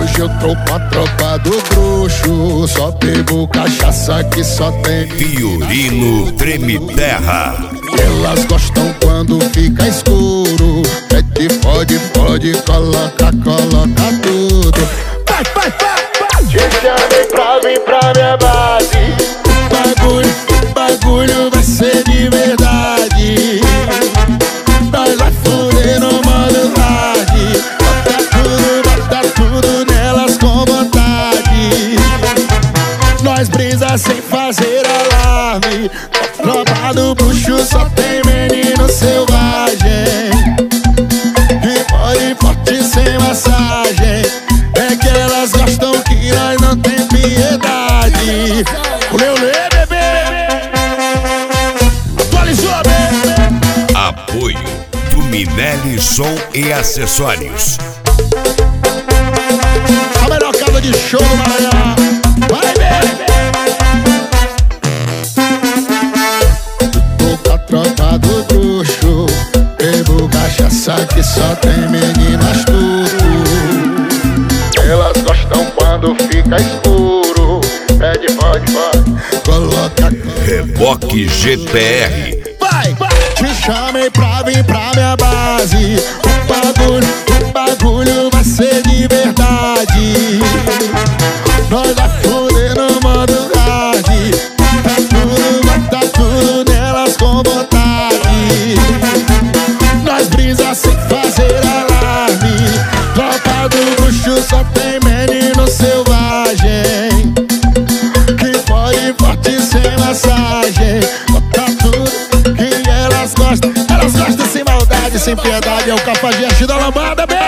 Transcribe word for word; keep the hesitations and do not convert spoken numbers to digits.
Hoje eu tô com a tropa do bruxo, só bebo cachaça que só tem Fiorino Treme Terra. Elas gostam quando fica escuro, mete, fode, fode, coloca, coloca tudo. Vai, vai, vai, vai. Te chamei pra vir pra minha base. O bagulho, o bagulho vai ser de verdade. Nós vai foder no modo hard. Bota tudo, bota tudo nelas com vontade. Nós brisa sem fazer alarme. Tropa do bruxo só tem menino selvagem. Que pode forte sem massagem. É que elas gostam que nós não tem piedade. O meu lê, bebê. Atualizou, bebê. Apoio do Minelli Som e Acessórios. A melhor casa de show do Maranhão. Vai, bebê. Tô com a tropa do bruxo, bebo cachaça que só tem meninas tudo. Elas gostam quando fica escuro, pede, pode, pode, coloca. Reboque G P R. Vai, vai. Te chamei pra vir pra minha base. O bagulho, o bagulho vai ser de verdade. Nós vai foder no modo hard. Bota tudo, bota tudo nelas com vontade. Nós brisa sem fazer alarme. Tropa do bruxo só tem menino selvagem. Que pode forte sem massagem. Bota tudo que elas gostam. Elas gostam sem maldade, sem piedade. É o Cafajeste da Lambada, bem.